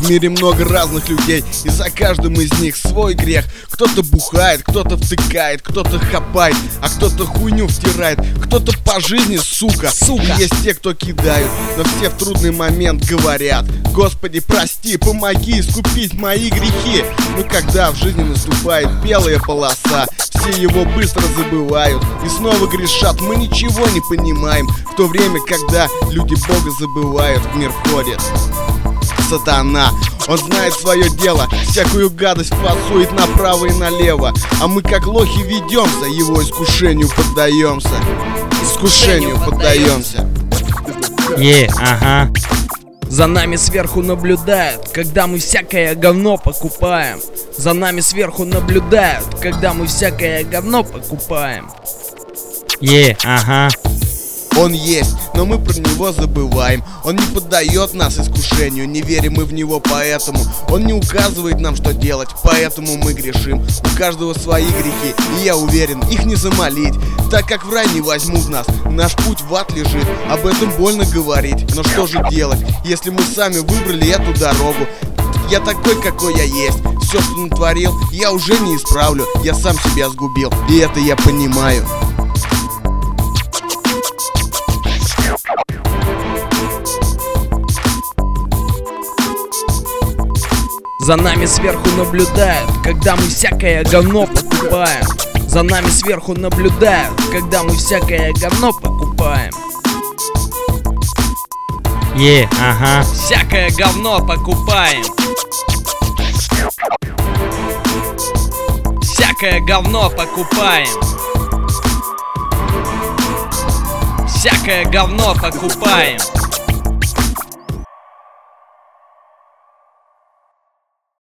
В мире много разных людей, и за каждым из них свой грех. Кто-то бухает, кто-то втыкает, кто-то хапает, а кто-то хуйню втирает. Кто-то по жизни сука. И есть те, кто кидают, но все в трудный момент говорят: Господи, прости, помоги искупить мои грехи. Но когда в жизни наступает белая полоса, все его быстро забывают и снова грешат. Мы ничего не понимаем, в то время, когда люди Бога забывают, в мир входит сатана. Он знает свое дело, всякую гадость пасует направо и налево, а мы как лохи ведемся, его искушению поддаемся. Искушению поддаемся. Ага. За нами сверху наблюдают, когда мы всякое говно покупаем. За нами сверху наблюдают, когда мы всякое говно покупаем. Ага. Он есть, но мы про него забываем. Он не поддает нас искушению, не верим мы в него поэтому. Он не указывает нам, что делать, поэтому мы грешим. У каждого свои грехи, и я уверен, их не замолить, так как в рай не возьмут нас, наш путь в ад лежит. Об этом больно говорить, но что же делать, если мы сами выбрали эту дорогу? Я такой, какой я есть. Все, что натворил, я уже не исправлю. Я сам себя сгубил, и это я понимаю. За нами сверху наблюдают, когда мы всякое говно покупаем. За нами сверху наблюдают, когда мы всякое говно покупаем. Ага. Всякое говно покупаем. Всякое говно покупаем. Всякое говно покупаем.